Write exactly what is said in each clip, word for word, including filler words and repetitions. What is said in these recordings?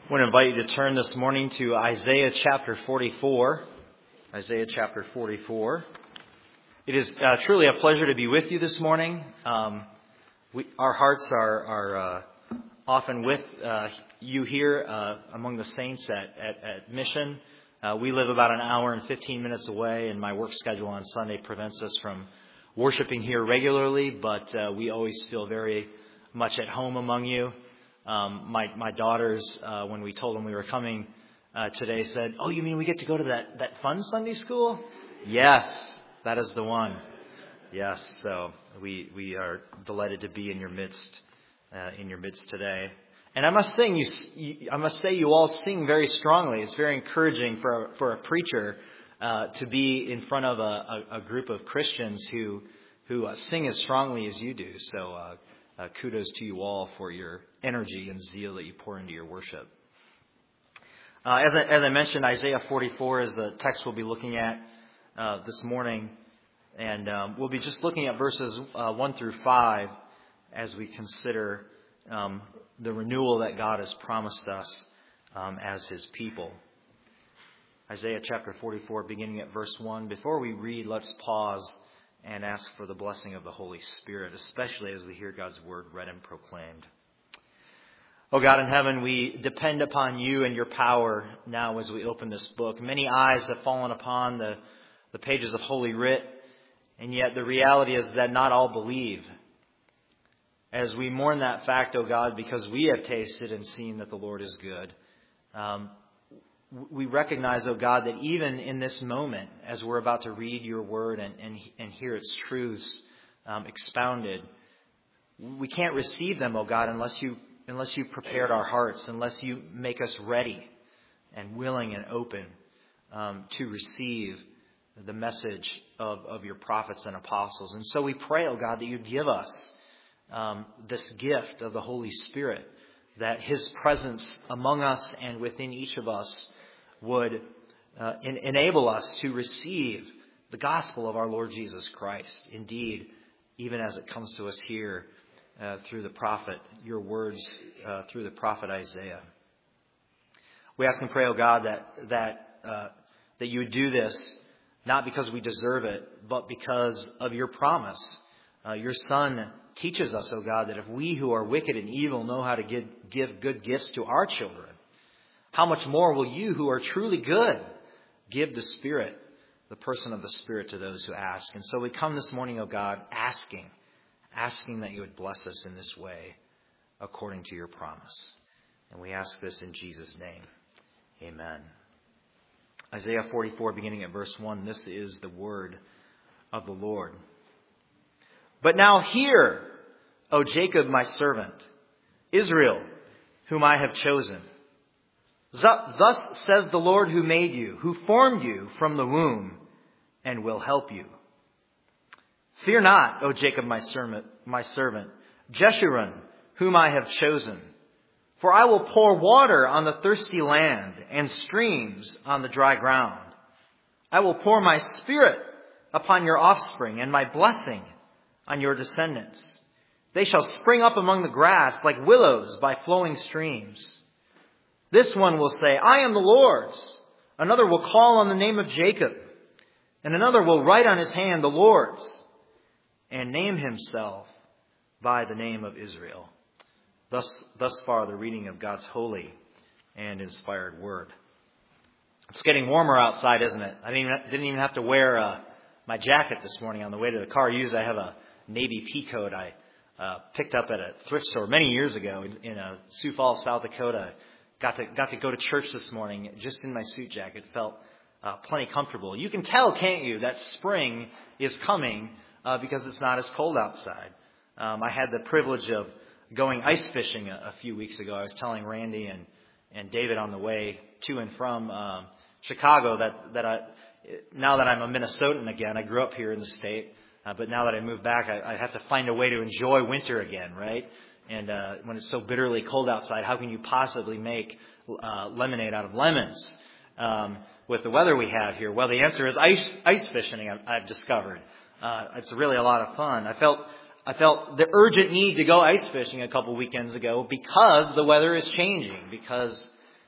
I want to invite you to turn this morning to Isaiah chapter forty-four. Isaiah chapter forty-four. It is uh, truly a pleasure to be with you this morning. Um, we, our hearts are, are uh, often with uh, you here uh, among the saints at, at, at Mission. Uh, we live about an hour and fifteen minutes away, and my work schedule on Sunday prevents us from worshiping here regularly, but uh, we always feel very much at home among you. Um, my, my daughters, uh, when we told them we were coming uh, today, said, "Oh, you mean we get to go to that, that fun Sunday school?" Yes, that is the one. Yes, so we we are delighted to be in your midst, uh, in your midst today. And I must sing, you, you, I must say, you all sing very strongly. It's very encouraging for a, for a preacher uh, to be in front of a, a, a group of Christians who who uh, sing as strongly as you do. So. Uh, Uh, kudos to you all for your energy and zeal that you pour into your worship. Uh, as, I, as I mentioned, Isaiah forty-four is the text we'll be looking at uh, this morning. And um, we'll be just looking at verses uh, one through five as we consider um, the renewal that God has promised us um, as His people. Isaiah chapter forty-four, beginning at verse one. Before we read, let's pause and ask for the blessing of the Holy Spirit, especially as we hear God's word read and proclaimed. Oh God in heaven, we depend upon you and your power now as we open this book. Many eyes have fallen upon the, the pages of Holy Writ, and yet the reality is that not all believe. As we mourn that fact, oh God, because we have tasted and seen that the Lord is good, um, we recognize, oh God, that even in this moment, as we're about to read your word and, and, and hear its truths um, expounded, we can't receive them, oh God, unless you unless you prepared our hearts, unless you make us ready and willing and open um, to receive the message of, of your prophets and apostles. And so we pray, oh God, that you give us um, this gift of the Holy Spirit, that His presence among us and within each of us would uh, in, enable us to receive the gospel of our Lord Jesus Christ. Indeed, even as it comes to us here uh, through the prophet, your words uh, through the prophet Isaiah. We ask and pray, oh God, that that uh, that you would do this not because we deserve it, but because of your promise. Uh, your Son teaches us, oh God, that if we who are wicked and evil know how to give, give good gifts to our children, how much more will you who are truly good give the Spirit, the person of the Spirit, to those who ask? And so we come this morning, oh God, asking, asking that you would bless us in this way according to your promise. And we ask this in Jesus' name. Amen. Isaiah forty-four, beginning at verse one, this is the word of the Lord. "But now hear, O Jacob, my servant, Israel, whom I have chosen. Thus says the Lord who made you, who formed you from the womb, and will help you. Fear not, O Jacob, my servant, my servant, Jeshurun, whom I have chosen. For I will pour water on the thirsty land and streams on the dry ground. I will pour my Spirit upon your offspring and my blessing on your descendants. They shall spring up among the grass like willows by flowing streams. This one will say, I am the Lord's. Another will call on the name of Jacob. And another will write on his hand the Lord's, and name himself by the name of Israel." Thus, thus far, the reading of God's holy and inspired word. It's getting warmer outside, isn't it? I didn't even, didn't even have to wear uh, my jacket this morning on the way to the car. Usually I have a navy pea coat I uh, picked up at a thrift store many years ago in, in uh, Sioux Falls, South Dakota. Got to got to go to church this morning just in my suit jacket. Felt uh, plenty comfortable. You can tell, can't you, that spring is coming uh, because it's not as cold outside. Um, I had the privilege of going ice fishing a, a few weeks ago. I was telling Randy and, and David on the way to and from um, Chicago that, that I, now that I'm a Minnesotan again, I grew up here in the state, uh, but now that I moved back, I, I have to find a way to enjoy winter again, right? And uh, when it's so bitterly cold outside, how can you possibly make uh, lemonade out of lemons um, with the weather we have here? Well, the answer is ice ice fishing. I've, I've discovered uh, it's really a lot of fun. I felt I felt the urgent need to go ice fishing a couple weekends ago because the weather is changing. Because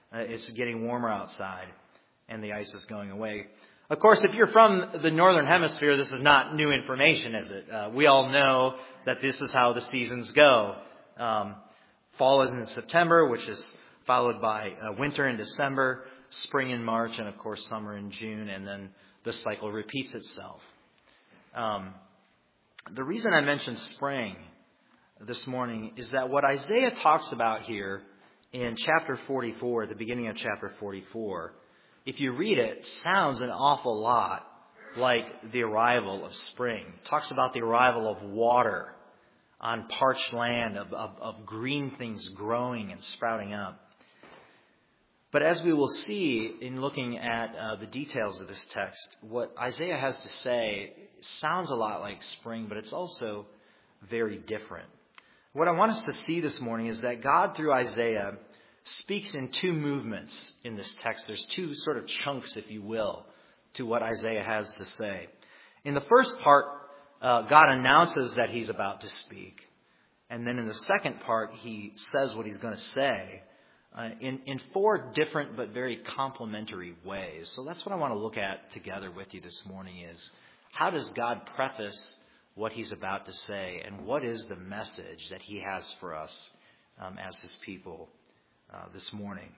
Uh, it's getting warmer outside, and the ice is going away. Of course, if you're from the northern hemisphere, this is not new information, is it? Uh, we all know that this is how the seasons go. Um, fall is in September, which is followed by uh, winter in December, spring in March, and of course summer in June, and then the cycle repeats itself. Um, the reason I mentioned spring this morning is that what Isaiah talks about here in chapter forty-four, at the beginning of chapter forty-four, if you read it, sounds an awful lot like the arrival of spring. It talks about the arrival of water on parched land, of, of, of green things growing and sprouting up. But as we will see in looking at uh, the details of this text, what Isaiah has to say sounds a lot like spring, but it's also very different. What I want us to see this morning is that God, through Isaiah, speaks in two movements in this text. There's two sort of chunks, if you will, to what Isaiah has to say. In the first part, uh, God announces that he's about to speak. And then in the second part, he says what he's going to say uh, in, in four different but very complementary ways. So that's what I want to look at together with you this morning is, how does God preface what he's about to say, and what is the message that he has for us um, as his people uh, this morning?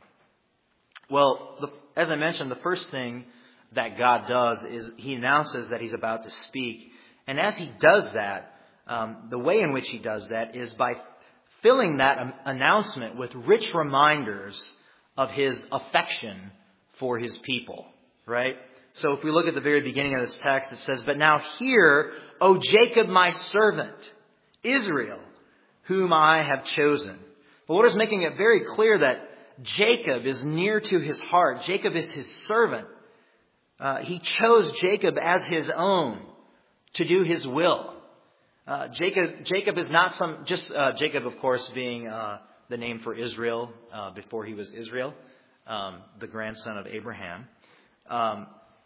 Well, the, as I mentioned, the first thing that God does is he announces that he's about to speak. And as he does that, um, the way in which he does that is by filling that um, announcement with rich reminders of his affection for his people, right? So if we look at the very beginning of this text, it says, "But now hear, O Jacob, my servant, Israel, whom I have chosen." The Lord is making it very clear that Jacob is near to his heart. Jacob is his servant. Uh, he chose Jacob as his own to do his will. Uh, Jacob, Jacob is not some, just uh, Jacob, of course, being uh, the name for Israel uh, before he was Israel, um, the grandson of Abraham. Um,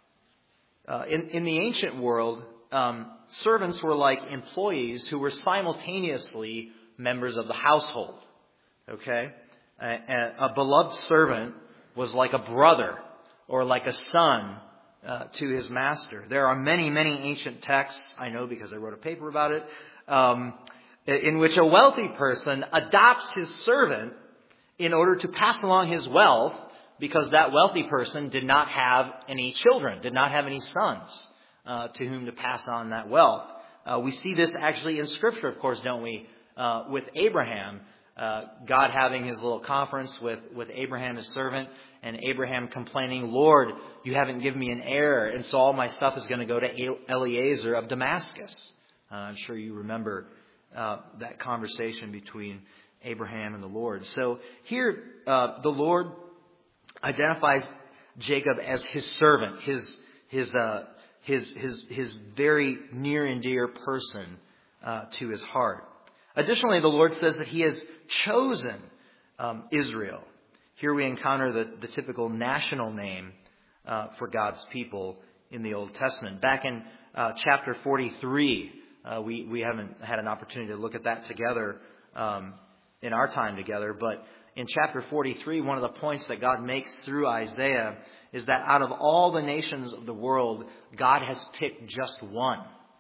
Uh, in, in the ancient world, um, servants were like employees who were simultaneously members of the household. Okay? A, a, a beloved servant was like a brother or like a son uh, to his master. There are many, many ancient texts, I know because I wrote a paper about it, um, in which a wealthy person adopts his servant in order to pass along his wealth, because that wealthy person did not have any children, did not have any sons uh, to whom to pass on that wealth. Uh, we see this actually in Scripture, of course, don't we? Uh, with Abraham, uh, God having his little conference with, with Abraham, his servant, and Abraham complaining, "Lord, you haven't given me an heir, and so all my stuff is going to go to Eliezer of Damascus." Uh, I'm sure you remember uh, that conversation between Abraham and the Lord. So here, uh, the Lord identifies Jacob as his servant, his his uh, his his his very near and dear person uh, to his heart. Additionally, the Lord says that he has chosen um, Israel. Here we encounter the, the typical national name uh, for God's people in the Old Testament. Back in uh, chapter forty-three, uh, we we haven't had an opportunity to look at that together um, in our time together, but in chapter forty-three, one of the points that God makes through Isaiah is that out of all the nations of the world, God has picked just one.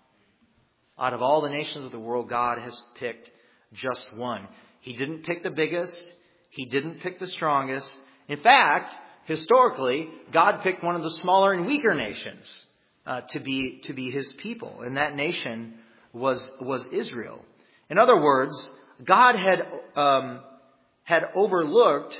Out of all the nations of the world, God has picked just one. He didn't pick the biggest. He didn't pick the strongest. In fact, historically, God picked one of the smaller and weaker nations uh, to be to be his people. And that nation was, was Israel. In other words, God had... Um, had overlooked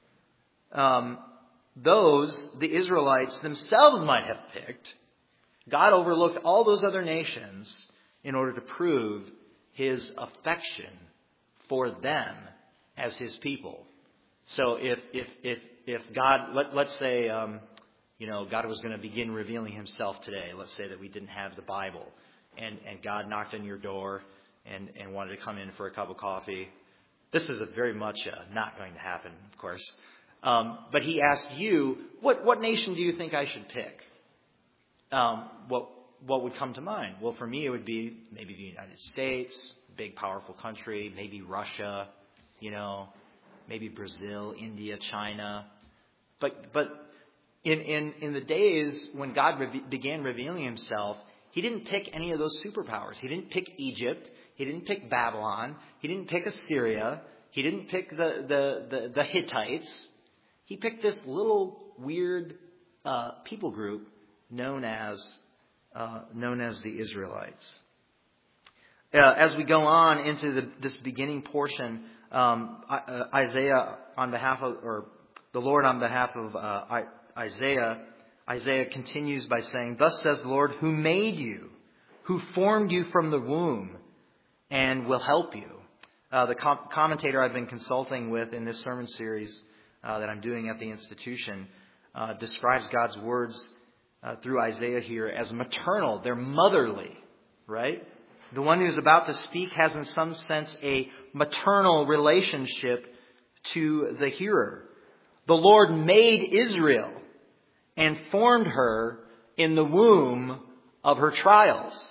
um, those the Israelites themselves might have picked. God overlooked all those other nations in order to prove his affection for them as his people. So if if if if God, let, let's say, um, you know, God was going to begin revealing himself today. Let's say that we didn't have the Bible, and, and God knocked on your door and, and wanted to come in for a cup of coffee. This is a very much uh, not going to happen, of course. Um, but he asked you, what, what nation do you think I should pick? Um, what, what would come to mind? Well, for me, it would be maybe the United States, big, powerful country, maybe Russia, you know, maybe Brazil, India, China. But but in in, in the days when God reve- began revealing himself, he didn't pick any of those superpowers. He didn't pick Egypt. He didn't pick Babylon. He didn't pick Assyria. He didn't pick the, the, the, the Hittites. He picked this little weird uh, people group known as uh, known as the Israelites. Uh, as we go on into the, this beginning portion, um, uh, Isaiah on behalf of, or the Lord on behalf of uh, Isaiah, Isaiah continues by saying, "Thus says the Lord, who made you, who formed you from the womb, and will help you." Uh, the com- commentator I've been consulting with in this sermon series uh, that I'm doing at the institution uh, describes God's words uh, through Isaiah here as maternal. They're motherly, right? The one who's about to speak has in some sense a maternal relationship to the hearer. The Lord made Israel and formed her in the womb of her trials.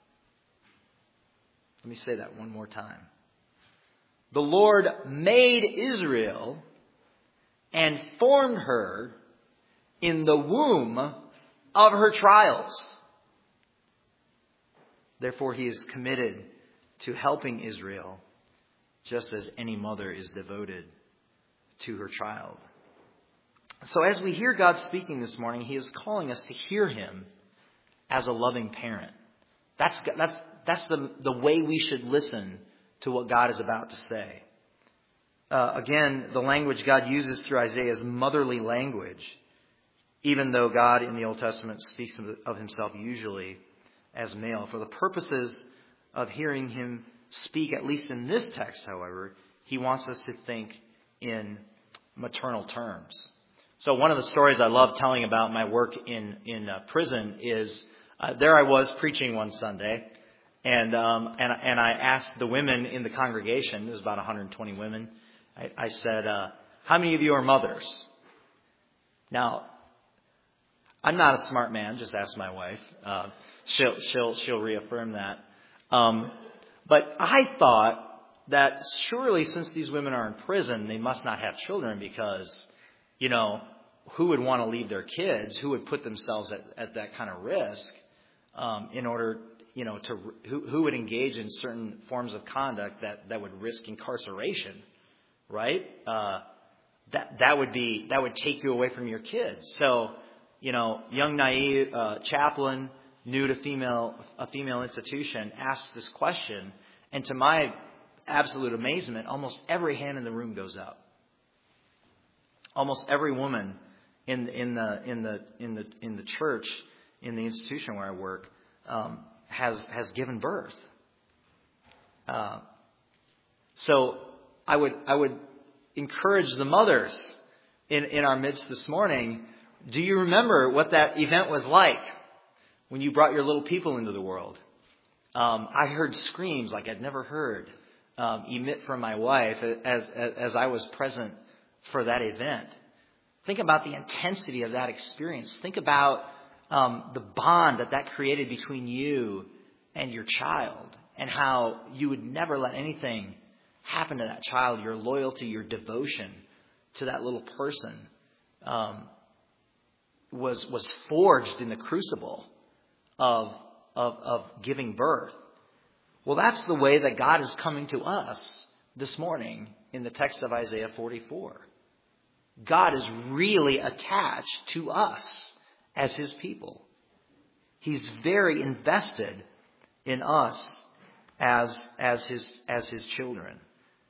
Let me say that one more time. The Lord made Israel and formed her in the womb of her trials. Therefore, he is committed to helping Israel, just as any mother is devoted to her child. So as we hear God speaking this morning, he is calling us to hear him as a loving parent. That's, that's, that's the, the way we should listen to what God is about to say. Uh, again, the language God uses through Isaiah is motherly language, even though God in the Old Testament speaks of himself usually as male. For the purposes of hearing him speak, at least in this text, however, he wants us to think in maternal terms. So one of the stories I love telling about my work in, in uh, prison is uh, there I was preaching one Sunday. And um, and and I asked the women in the congregation, there was about one hundred twenty women, I, I said, uh, how many of you are mothers? Now, I'm not a smart man, just ask my wife. Uh, she'll she'll she'll reaffirm that. Um, but I thought that surely since these women are in prison, they must not have children because, you know, who would want to leave their kids? Who would put themselves at, at that kind of risk um, in order You know, to who, who would engage in certain forms of conduct that, that would risk incarceration, right? Uh, that that would be that would take you away from your kids. So, you know, young naive uh, chaplain, new to female a female institution, asked this question, and to my absolute amazement, almost every hand in the room goes up. Almost every woman in in the in the in the in the church, in the institution where I work, Um, has has given birth. Uh, so I would I would encourage the mothers in, in our midst this morning. Do you remember what that event was like when you brought your little people into the world? Um, I heard screams like I'd never heard um, emit from my wife as, as as I was present for that event. Think about the intensity of that experience. Think about Um, the bond that that created between you and your child, and how you would never let anything happen to that child. Your loyalty, your devotion to that little person um, was was forged in the crucible of, of of giving birth. Well, that's the way that God is coming to us this morning in the text of Isaiah forty-four. God is really attached to us as his people. He's very invested in us as as his as his children.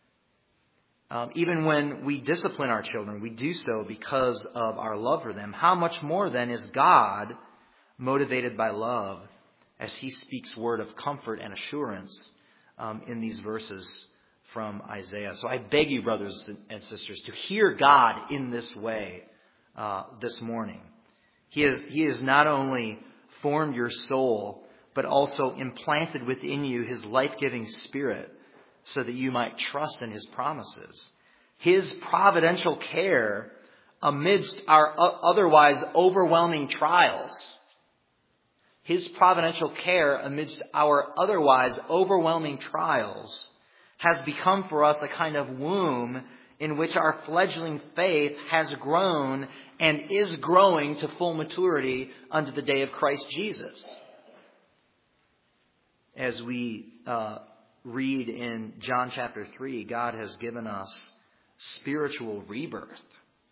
Um, even when we discipline our children, we do so because of our love for them. How much more then is God motivated by love as he speaks word of comfort and assurance um, in these verses from Isaiah? So I beg you, brothers and sisters, to hear God in this way uh, this morning. He has, he has not only formed your soul, but also implanted within you his life-giving spirit so that you might trust in his promises. His providential care amidst our otherwise overwhelming trials. His providential care amidst our otherwise overwhelming trials has become for us a kind of womb in which our fledgling faith has grown and is growing to full maturity unto the day of Christ Jesus. As we uh, read in John chapter three, God has given us spiritual rebirth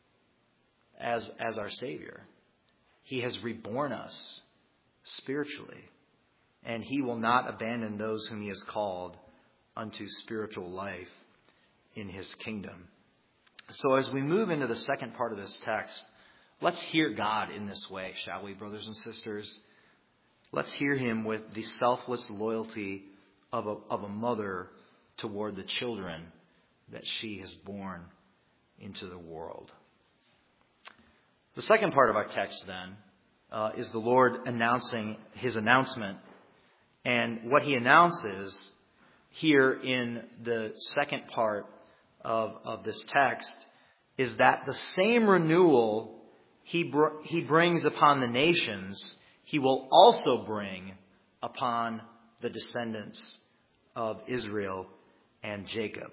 as, as our Savior. He has reborn us spiritually, and He will not abandon those whom He has called unto spiritual life in His kingdom. So as we move into the second part of this text, let's hear God in this way, shall we, brothers and sisters? Let's hear Him with the selfless loyalty of a, of a mother toward the children that she has born into the world. The second part of our text, then, uh, is the Lord announcing His announcement. And what He announces here in the second part of, of this text is that the same renewal He, br- he brings upon the nations, He will also bring upon the descendants of Israel and Jacob.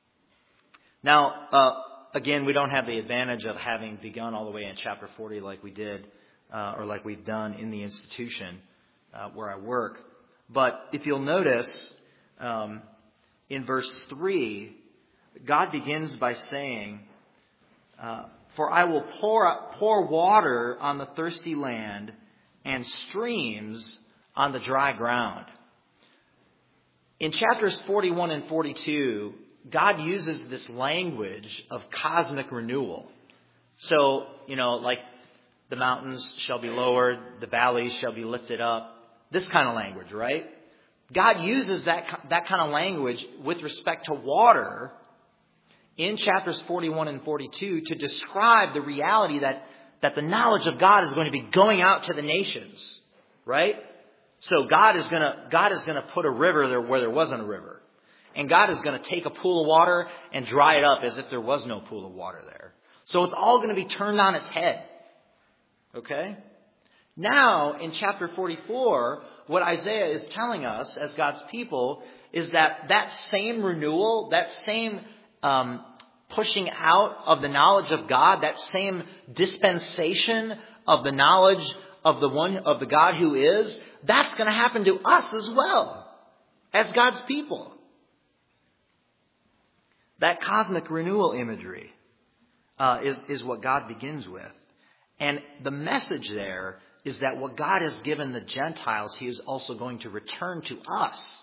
Now, uh, again, we don't have the advantage of having begun all the way in chapter forty like we did, uh, or like we've done in the institution uh, where I work. But if you'll notice, um, in verse three, God begins by saying, uh, "For I will pour pour water on the thirsty land, and streams on the dry ground." In chapters forty-one and forty-two, God uses this language of cosmic renewal. So, you know, like the mountains shall be lowered, the valleys shall be lifted up. This kind of language, right? God uses that, that kind of language with respect to water in chapters forty-one and forty-two to describe the reality that, that the knowledge of God is going to be going out to the nations, right? So God is going to, God is going to put a river there where there wasn't a river. And God is going to take a pool of water and dry it up as if there was no pool of water there. So it's all going to be turned on its head. Okay? Now, in chapter forty-four, what Isaiah is telling us as God's people is that that same renewal, that same um, pushing out of the knowledge of God, that same dispensation of the knowledge of the one, of the God who is, that's going to happen to us as well, as God's people. That cosmic renewal imagery uh, is, is what God begins with. And the message there is that what God has given the Gentiles, He is also going to return to us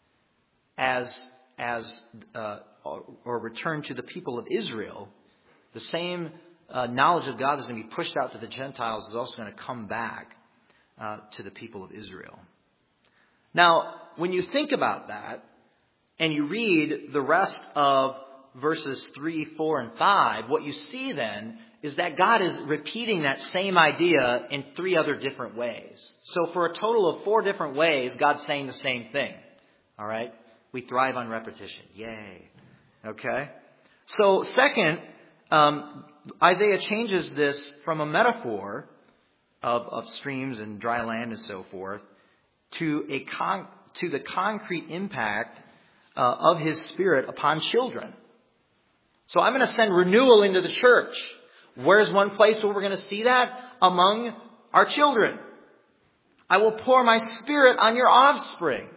as, as uh, or, or return to the people of Israel. The same uh, knowledge of God that's going to be pushed out to the Gentiles is also going to come back uh, to the people of Israel. Now, when you think about that, and you read the rest of verses three, four, and five, what you see then is that God is repeating that same idea in three other different ways. So for a total of four different ways, God's saying the same thing. All right? We thrive on repetition. Yay. Okay? So second, um, Isaiah changes this from a metaphor of, of streams and dry land and so forth to a con- to the concrete impact uh, of His Spirit upon children. So I'm going to send renewal into the church. Where's one place where we're going to see that? Among our children. I will pour my Spirit on your offspring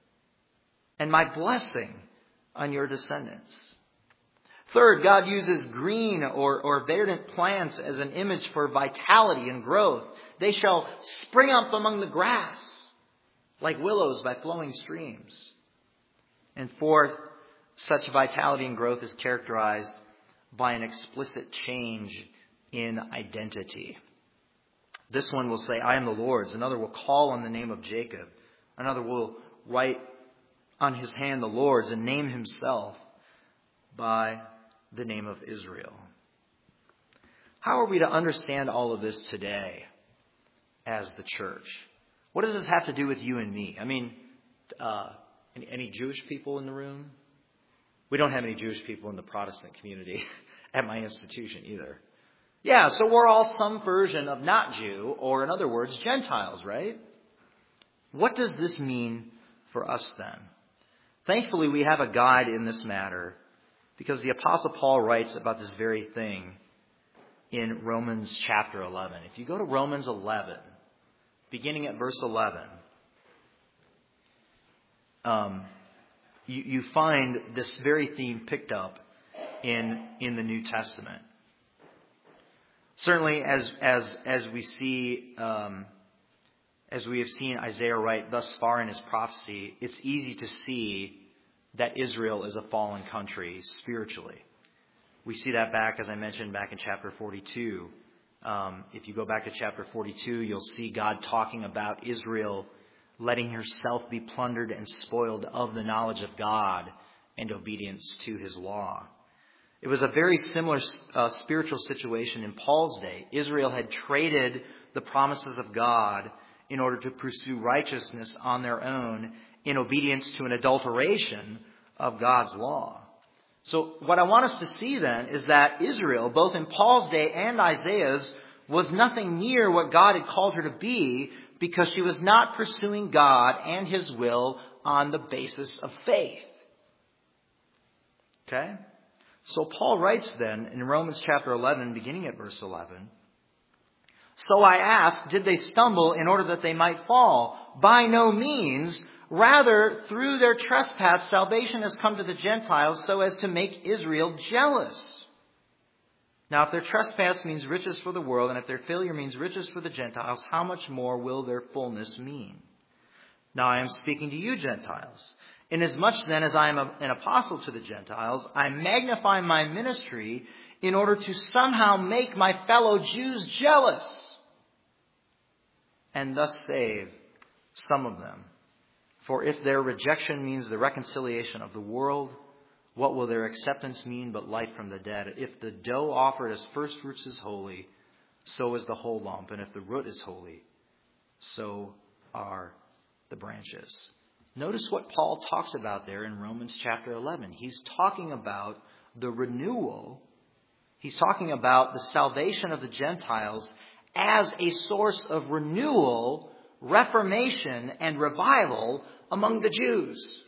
and my blessing on your descendants. Third, God uses green or, or verdant plants as an image for vitality and growth. They shall spring up among the grass like willows by flowing streams. And fourth, such vitality and growth is characterized by an explicit change in identity. This one will say, I am the Lord's. Another will call on the name of Jacob. Another will write on his hand the Lord's and name himself by the name of Israel. How are we to understand all of this today as the church? What does this have to do with you and me? I mean, uh, any, any Jewish people in the room? We don't have any Jewish people in the Protestant community at my institution either. Yeah, so we're all some version of not Jew, or in other words, Gentiles, right? What does this mean for us then? Thankfully, we have a guide in this matter Because the Apostle Paul writes about this very thing in Romans chapter eleven. If you go to Romans eleven, beginning at verse eleven, um, you, you find this very theme picked up in, in the New Testament. Certainly, as as as we see, um, as we have seen Isaiah write thus far in his prophecy, it's easy to see that Israel is a fallen country spiritually. We see that back, as I mentioned, back in chapter forty-two. Um, if you go back to chapter forty-two, you'll see God talking about Israel letting herself be plundered and spoiled of the knowledge of God and obedience to his law. It was a very similar uh, spiritual situation in Paul's day. Israel had traded the promises of God in order to pursue righteousness on their own in obedience to an adulteration of God's law. So what I want us to see then is that Israel, both in Paul's day and Isaiah's, was nothing near what God had called her to be because she was not pursuing God and his will on the basis of faith. Okay? So Paul writes then in Romans chapter eleven, beginning at verse eleven, "So I ask, did they stumble in order that they might fall? By no means. Rather, through their trespass, salvation has come to the Gentiles so as to make Israel jealous. Now, if their trespass means riches for the world, and if their failure means riches for the Gentiles, how much more will their fullness mean? Now I am speaking to you, Gentiles. Inasmuch then as I am a, an apostle to the Gentiles, I magnify my ministry in order to somehow make my fellow Jews jealous, and thus save some of them. For if their rejection means the reconciliation of the world, what will their acceptance mean but life from the dead? If the dough offered as first fruits is holy, so is the whole lump. And if the root is holy, so are the branches." Notice what Paul talks about there in Romans chapter eleven. He's talking about the renewal. He's talking about the salvation of the Gentiles as a source of renewal, reformation, and revival among the Jews.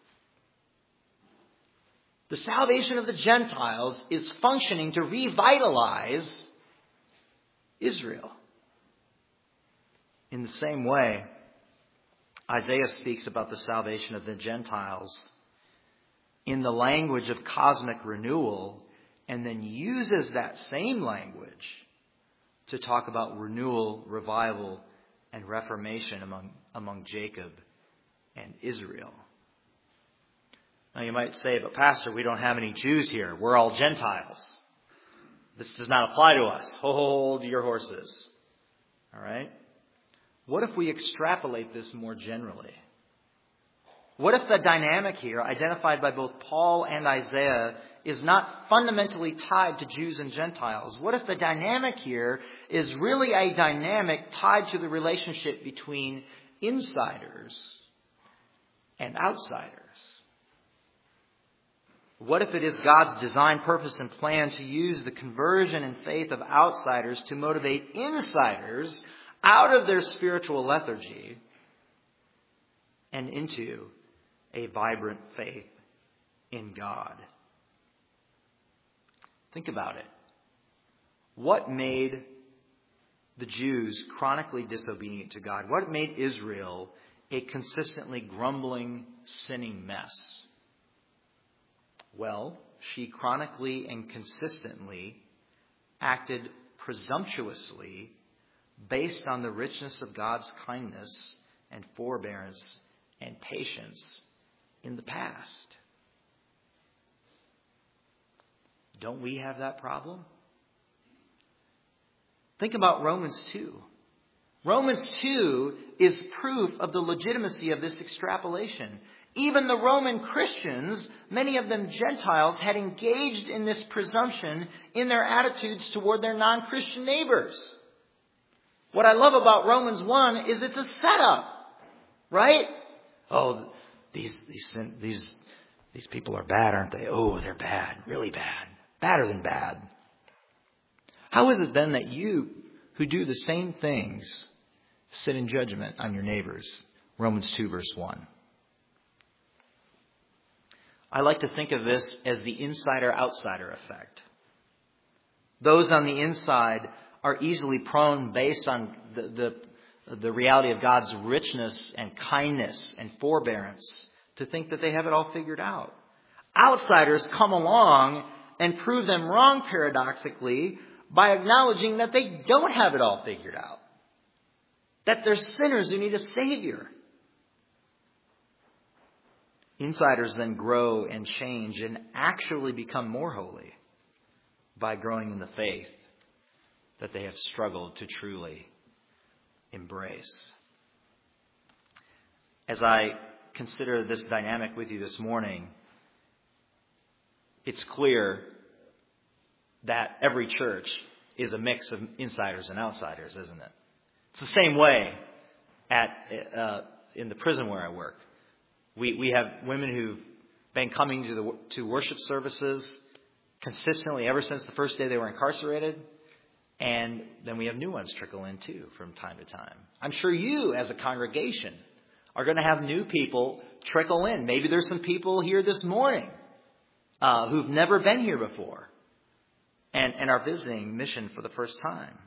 The salvation of the Gentiles is functioning to revitalize Israel. In the same way, Isaiah speaks about the salvation of the Gentiles in the language of cosmic renewal, and then uses that same language to talk about renewal, revival, and reformation among, among Jacob and Israel. Now you might say, "But Pastor, we don't have any Jews here. We're all Gentiles. This does not apply to us." Hold your horses. All right? What if we extrapolate this more generally? What if the dynamic here, identified by both Paul and Isaiah, is not fundamentally tied to Jews and Gentiles? What if the dynamic here is really a dynamic tied to the relationship between insiders and outsiders? What if it is God's design, purpose, and plan to use the conversion and faith of outsiders to motivate insiders out of their spiritual lethargy and into a vibrant faith in God? Think about it. What made the Jews chronically disobedient to God? What made Israel a consistently grumbling, sinning mess? Well, she chronically and consistently acted presumptuously based on the richness of God's kindness and forbearance and patience in the past. Don't we have that problem? Think about Romans two. Romans two is proof of the legitimacy of this extrapolation. Even the Roman Christians, many of them Gentiles, had engaged in this presumption in their attitudes toward their non-Christian neighbors. What I love about Romans one is it's a setup, right? Oh, these these these these people are bad, aren't they? Oh, they're bad, really bad, badder than bad. How is it then that you, who do the same things, sit in judgment on your neighbors? Romans two, verse one. I like to think of this as the insider-outsider effect. Those on the inside are easily prone, based on the, the, the reality of God's richness and kindness and forbearance, to think that they have it all figured out. Outsiders come along and prove them wrong, paradoxically, by acknowledging that they don't have it all figured out. That they're sinners who need a Savior. Insiders then grow and change and actually become more holy by growing in the faith that they have struggled to truly embrace. As I consider this dynamic with you this morning, it's clear that every church is a mix of insiders and outsiders, isn't it? It's the same way at uh, in the prison where I work. We we have women who've been coming to the to worship services consistently ever since the first day they were incarcerated, and then we have new ones trickle in too from time to time. I'm sure you, as a congregation, are going to have new people trickle in. Maybe there's some people here this morning uh, who've never been here before, and and are visiting Mission for the first time.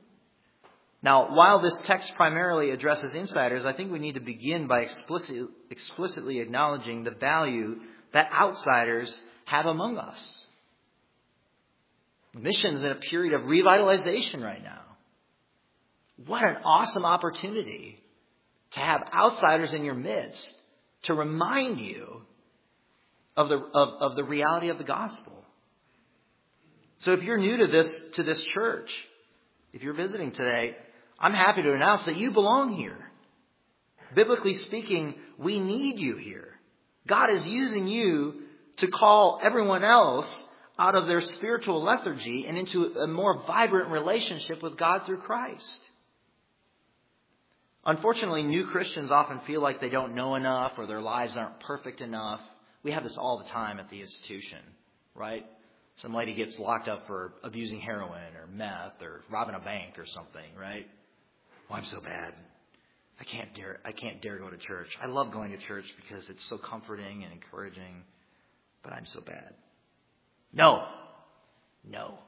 Now, while this text primarily addresses insiders, I think we need to begin by explicit, explicitly acknowledging the value that outsiders have among us. Mission's in a period of revitalization right now. What an awesome opportunity to have outsiders in your midst to remind you of the of, of the reality of the gospel. So if you're new to this to this church, if you're visiting today, I'm happy to announce that you belong here. Biblically speaking, we need you here. God is using you to call everyone else out of their spiritual lethargy and into a more vibrant relationship with God through Christ. Unfortunately, new Christians often feel like they don't know enough or their lives aren't perfect enough. We have this all the time at the institution, right? Some lady gets locked up for abusing heroin or meth or robbing a bank or something, right? Oh, I'm so bad. I can't dare I can't dare go to church. I love going to church because it's so comforting and encouraging, but I'm so bad. No. No.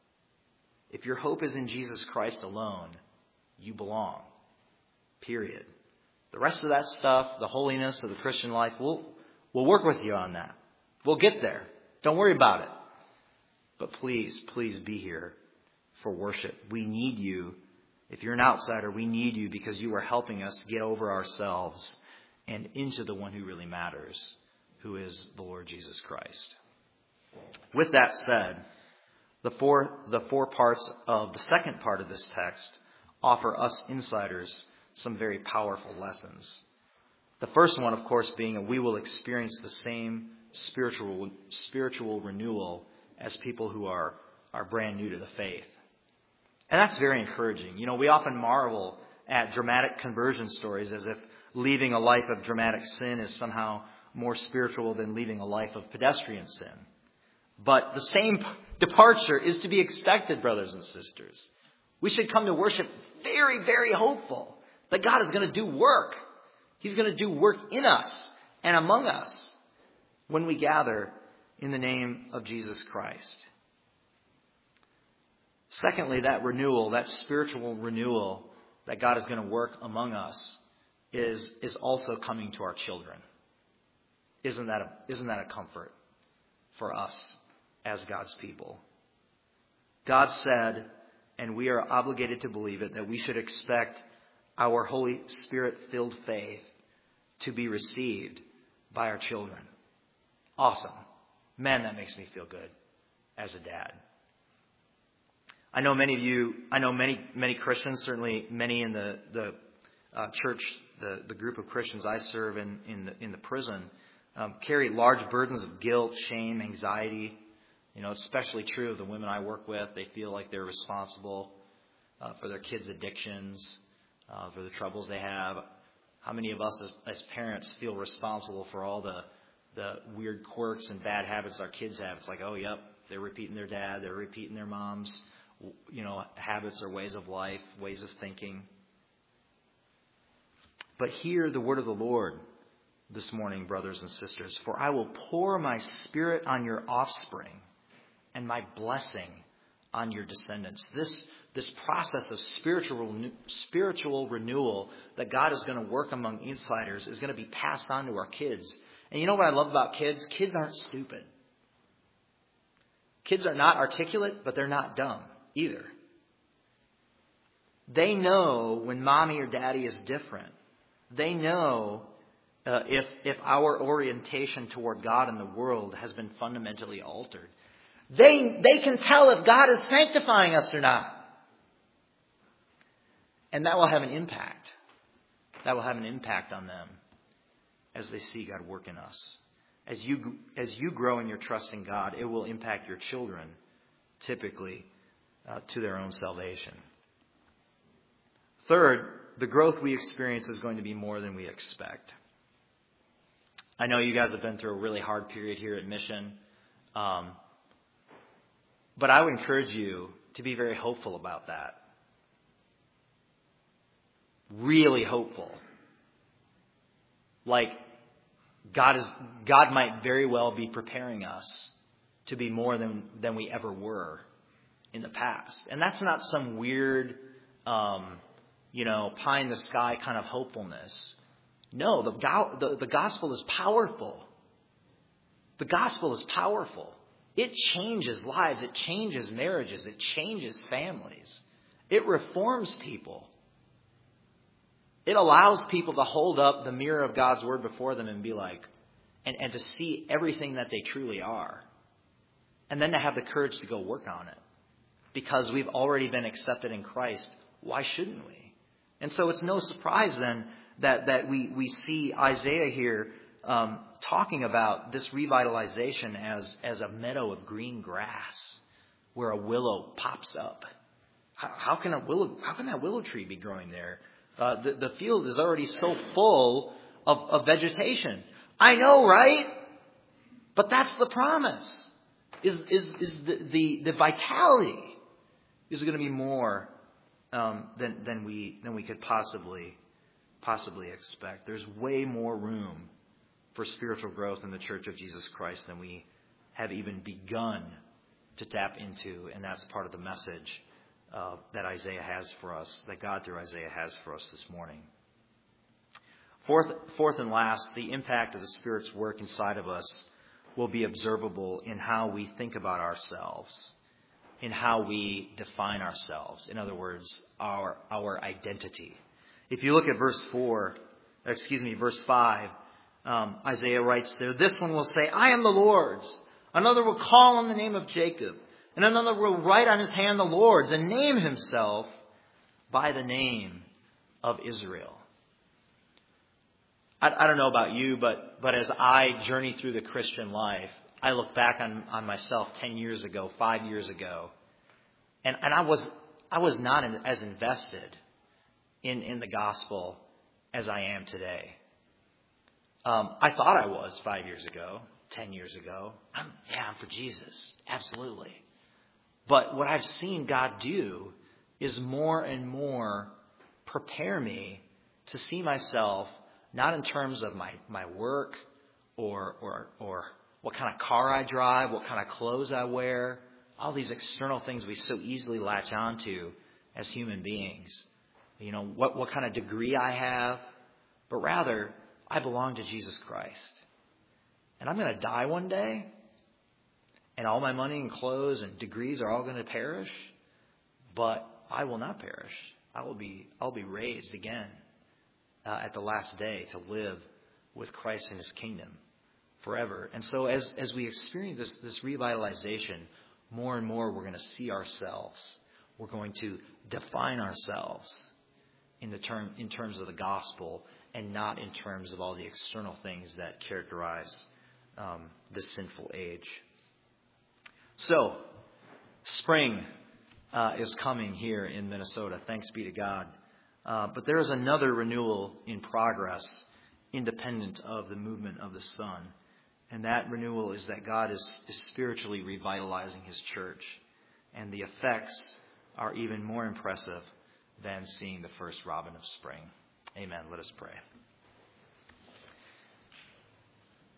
If your hope is in Jesus Christ alone, you belong. Period. The rest of that stuff, the holiness of the Christian life, we'll we'll work with you on that. We'll get there. Don't worry about it. But please, please be here for worship. We need you. If you're an outsider, we need you because you are helping us get over ourselves and into the one who really matters, who is the Lord Jesus Christ. With that said, the four, the four parts of the second part of this text offer us insiders some very powerful lessons. The first one, of course, being that we will experience the same spiritual, spiritual renewal as people who are, are brand new to the faith. And that's very encouraging. You know, we often marvel at dramatic conversion stories as if leaving a life of dramatic sin is somehow more spiritual than leaving a life of pedestrian sin. But the same departure is to be expected, brothers and sisters. We should come to worship very, very hopeful that God is going to do work. He's going to do work in us and among us when we gather in the name of Jesus Christ. Secondly, that renewal, that spiritual renewal that God is going to work among us is, is also coming to our children. Isn't that a, isn't that a comfort for us as God's people? God said, and we are obligated to believe it, that we should expect our Holy Spirit-filled faith to be received by our children. Awesome. Man, that makes me feel good as a dad. I know many of you, I know many, many Christians, certainly many in the, the uh, church, the, the group of Christians I serve in, in, the, in the prison, um, carry large burdens of guilt, shame, anxiety. You know, it's especially true of the women I work with. They feel like they're responsible uh, for their kids' addictions, uh, for the troubles they have. How many of us as, as parents feel responsible for all the, the weird quirks and bad habits our kids have? It's like, oh, yep, they're repeating their dad, they're repeating their mom's, you know, habits or ways of life, ways of thinking. But hear the word of the Lord. this morning, brothers and sisters. For I will pour my Spirit on your offspring and my blessing on your descendants. This, this process of spiritual, spiritual renewal that God is going to work among insiders is going to be passed on to our kids. And you know what I love about kids? Kids aren't stupid. Kids are not articulate, but they're not dumb either. They know when mommy or daddy is different. They know uh, if if our orientation toward God and the world has been fundamentally altered. They they can tell if God is sanctifying us or not. And that will have an impact. That will have an impact on them as they see God work in us. As you as you grow in your trust in God, it will impact your children, typically, uh, to their own salvation. Third, the growth we experience is going to be more than we expect. I know you guys have been through a really hard period here at Mission, um, but I would encourage you to be very hopeful about that. Really hopeful. Like, God is God might very well be preparing us to be more than, than we ever were in the past. And that's not some weird, um, you know, pie in the sky kind of hopefulness. No, the, go- the, the gospel is powerful. The gospel is powerful. It changes lives. It changes marriages. It changes families. It reforms people. It allows people to hold up the mirror of God's word before them and be like, and, and to see everything that they truly are. And then to have the courage to go work on it. Because we've already been accepted in Christ. Why shouldn't we? And so it's no surprise then that, that we, we see Isaiah here um, talking about this revitalization as, as a meadow of green grass where a willow pops up. How, how can a willow, how can that willow tree be growing there? Uh, the, the field is already so full of, of vegetation. I know, right? But that's the promise. Is is is the the, the vitality is going to be more um, than than we than we could possibly possibly expect. There's way more room for spiritual growth in the Church of Jesus Christ than we have even begun to tap into, and that's part of the message Uh, that Isaiah has for us, that God through Isaiah has for us this morning. Fourth, fourth and last, the impact of the Spirit's work inside of us will be observable in how we think about ourselves, in how we define ourselves. In other words, our our identity. If you look at verse four, excuse me, verse five, um, Isaiah writes there, "This one will say, I am the Lord's. Another will call on the name of Jacob. And another will write on his hand the Lord's and name himself by the name of Israel." I, I don't know about you, but, but as I journey through the Christian life, I look back on, on myself ten years ago, five years ago, and, and I was I was not in, as invested in, in the gospel as I am today. Um, I thought I was five years ago, ten years ago. I'm, yeah, I'm for Jesus. Absolutely. But what I've seen God do is more and more prepare me to see myself not in terms of my, my work or, or or what kind of car I drive, what kind of clothes I wear, all these external things we so easily latch onto as human beings. You know, what, what kind of degree I have, but rather I belong to Jesus Christ. And I'm going to die one day. And all my money and clothes and degrees are all going to perish, but I will not perish. I will be, I'll be raised again uh, at the last day to live with Christ in His kingdom forever. And so, as as we experience this this revitalization, more and more we're going to see ourselves. We're going to define ourselves in the term in terms of the gospel, and not in terms of all the external things that characterize um, this sinful age. So, spring uh, is coming here in Minnesota. Thanks be to God. Uh, but there is another renewal in progress, independent of the movement of the sun. And that renewal is that God is, is spiritually revitalizing His church. And the effects are even more impressive than seeing the first robin of spring. Amen. Let us pray.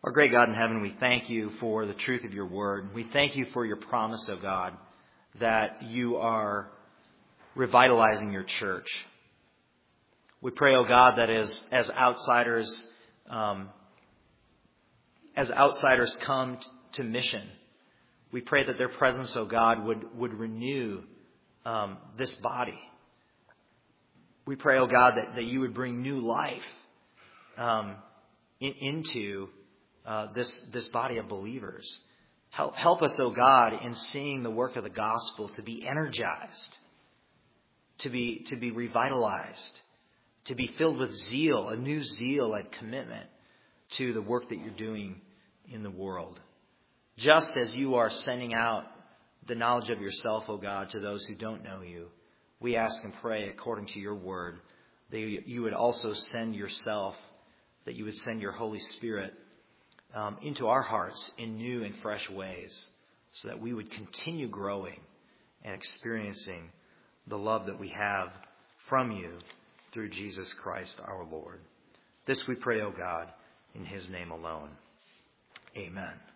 Our great God in heaven, we thank you for the truth of your word. We thank you for your promise, O God, that you are revitalizing your church. We pray, O God, that as, as outsiders, um, as outsiders come t- to mission, we pray that their presence, O God, would, would renew um, this body. We pray, O God, that, that you would bring new life um, in, into uh, this, this body of believers. Help, help us, O God, in seeing the work of the gospel to be energized, to be, to be revitalized, to be filled with zeal, a new zeal and commitment to the work that you're doing in the world. Just as you are sending out the knowledge of yourself, O God, to those who don't know you, we ask and pray according to your word that you would also send yourself, that you would send your Holy Spirit um, into our hearts in new and fresh ways, so that we would continue growing and experiencing the love that we have from you through Jesus Christ our Lord. This we pray, O God, in his name alone. Amen.